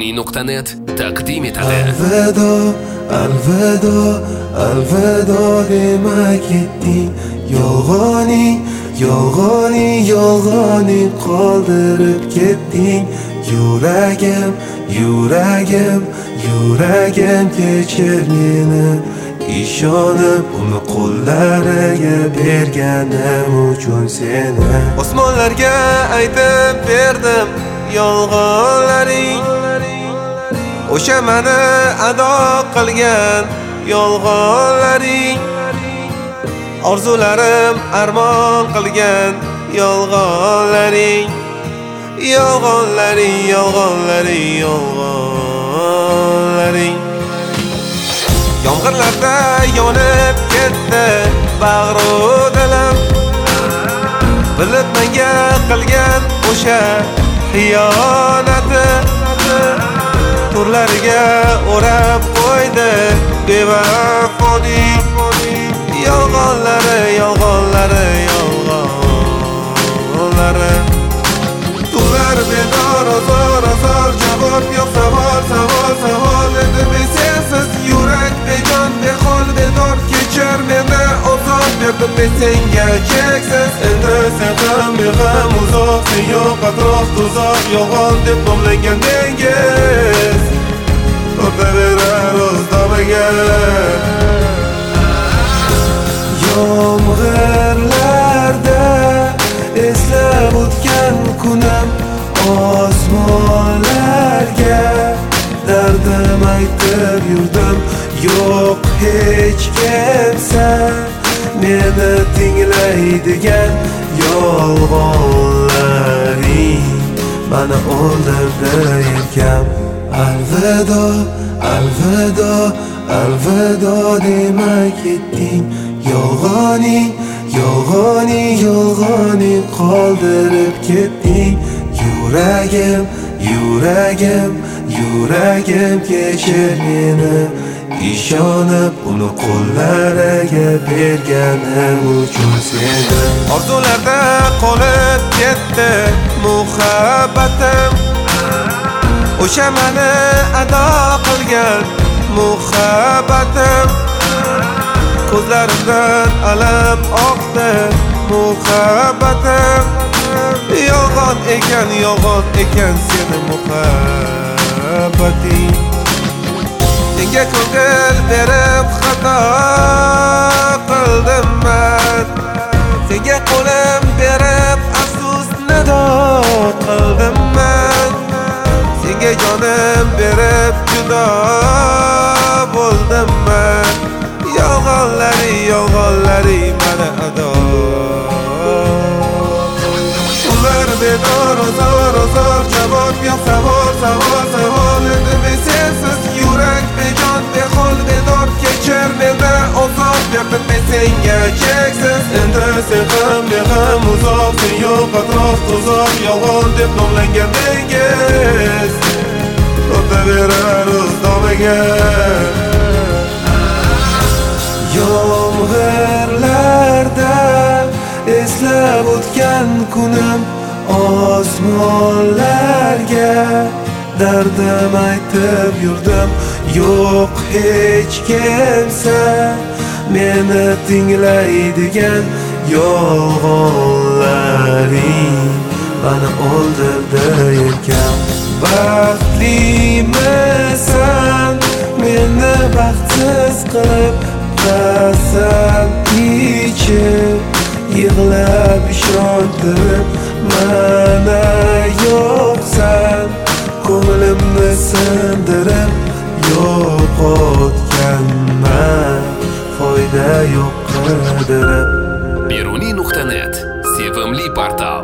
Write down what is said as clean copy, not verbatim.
Beruniy.net taqdim etadi. Alvido, alvido, alvido demay ketding. Yolg'oning qoldirib ketding. Yuragim kechir meni. Ishonib uni qo'llariga berganim uchun seni. Osmonlarga aytib berdim yolg'onlaring. O'sha meni ado qilgan yolg'onlaring. Orzularim armon qilgan yolg'onlaring. Yolg'onlaring. Yomg'irlarda yonib ketdi bag'ru dilim. Bilib menga qilgan o'sha xiyonati turlariga o'rab qo'ydi bevafoning yolg'onlari. Turlar bedor azor javob yo'q savol edim sensiz yurak bejon behol bedor kechir meni azob berdim men senga cheksiz endi sen ham men uzoq sen yo'q atrof tuzoq yolg'on deb nomlangan dengiz o'taverar o'z domiga. Yomg'irlarda eslab o'tgan kunim osmonlarga dardim aytib yurdim. Yo'q hech kimsa meni tinglaydigan yolg'onlaring mani o'ldirdi yelkam. Alvido demay ketding. Yolg'oning qoldirib ketding. Yuragim kechir meni. Ishonib uni qo'llariga berganim uchun seni. Orzularda qolib ketdi muhabbatim. O'sha meni ado qilgan muhabbatim. Ko'zlarimdan alam oqdi muhabbatim. Yolg'on ekan seni muhabbating. Senga ko'ngil berib xato qildim men. Senga qo'lim berib afsus nado qildim men. Senga jonim berib judo bo'ldim men. Yolg'onlari mana ado. Ular bedor azor javob yo'q savol edim sensiz yurak bejon behol bedor kechir meni azob berdim men senga cheksiz endi sen ham men ham uzoq sen yo'q atrof tuzoq yolg'on deb nomlangan dengiz o'taverar o'z domiga. Yomg'irlarda eslab o'tgan kunim osmonlarga dardim aytib yurdim. Yo'q hech kimsa meni tinglaydigan yolg'onlaring mani o'ldirdi yelkam. Baxtlimisan meni baxtsiz qilib qasam ichib yig'lab ishontirib mana yo'qsan ko'nglimni sindirib yo'qotganman foyda yo'q qidirib. Beruniy.net sevimli portal.